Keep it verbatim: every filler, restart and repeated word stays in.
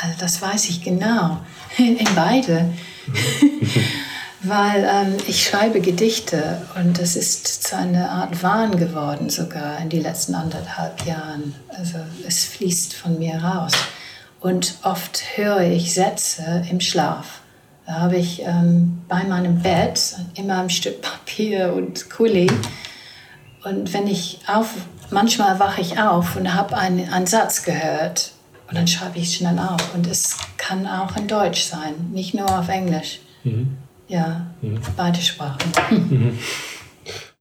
Also das weiß ich genau. In beide. Weil ähm, ich schreibe Gedichte und es ist zu einer Art Wahn geworden sogar in den letzten anderthalb Jahren. Also es fließt von mir raus. Und oft höre ich Sätze im Schlaf. Da habe ich ähm, bei meinem Bett immer ein Stück Papier und Kuli. Und wenn ich auf, manchmal wache ich auf und habe einen, einen Satz gehört und dann schreibe ich es schnell auf. Und es kann auch in Deutsch sein, nicht nur auf Englisch. Mhm. Ja, mhm. Beide Sprachen. Mhm.